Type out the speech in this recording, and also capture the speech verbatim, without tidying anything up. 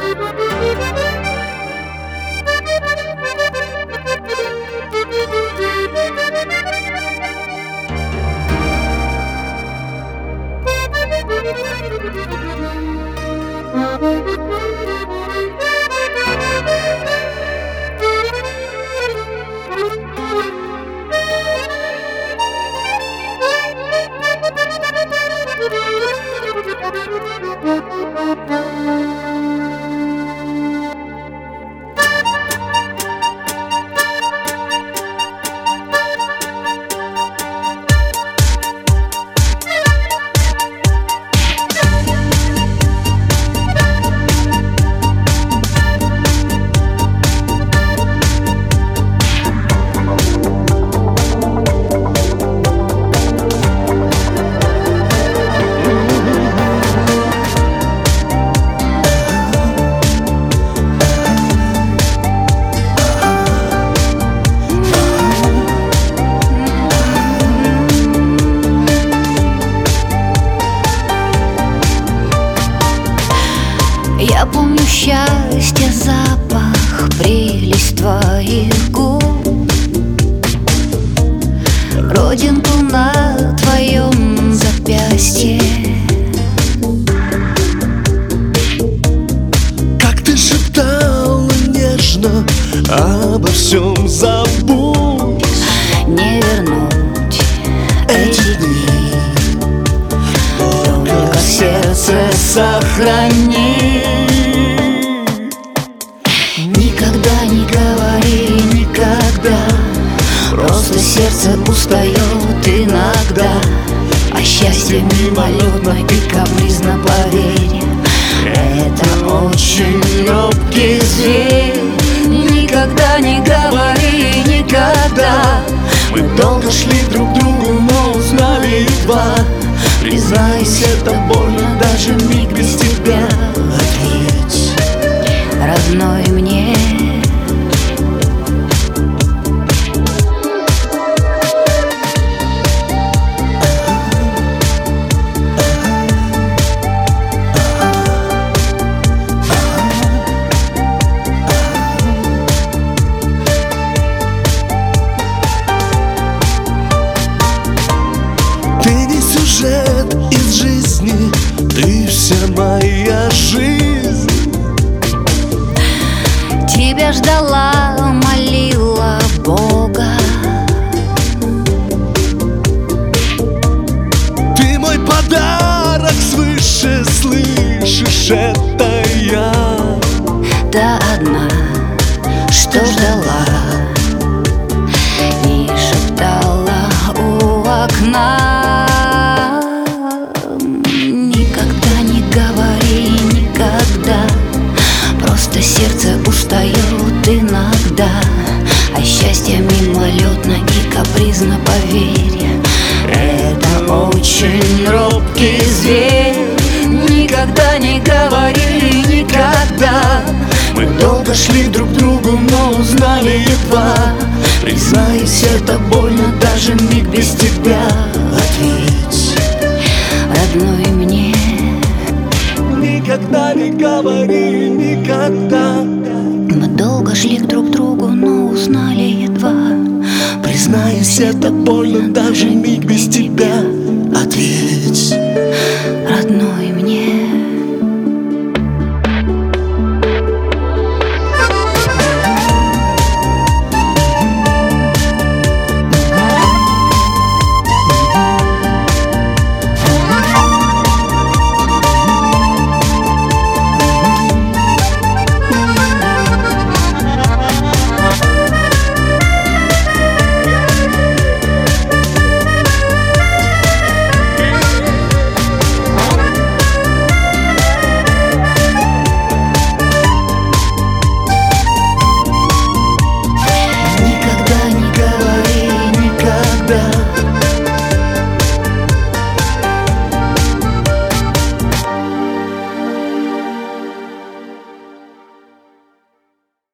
Я помню счастье, запах, прелесть твоих губ, родинку на твоем запястье. Как ты шептала нежно: обо всем забудь, не вернуть эти дни, только сердце сохрани. Никогда не говори никогда, просто сердце устает иногда. А счастье мимолетно и капризно, поверь, это очень робкий зверь. Никогда не говори никогда. мы долго шли друг к другу, но узнали едва. Признайся, это больно, даже миг без тебя. Ответь, родной мне. ты не сюжет из жизни, ты вся моя жизнь. Тебя ждала, молила Бога. Ты мой подарок свыше, слышишь, это я. Та одна, что ждала и шептала у окна. Никогда не говори никогда, просто сердце устает иногда. А счастье мимолетно и капризно, поверь, это очень робкий зверь. Никогда не говори никогда. Мы долго шли друг к другу, но узнали едва. Признайся, это больно, даже миг без тебя. Ответь, родной мне. никогда не говори никогда. Мы долго шли друг к другу, но узнали едва. Признайся, это больно, даже миг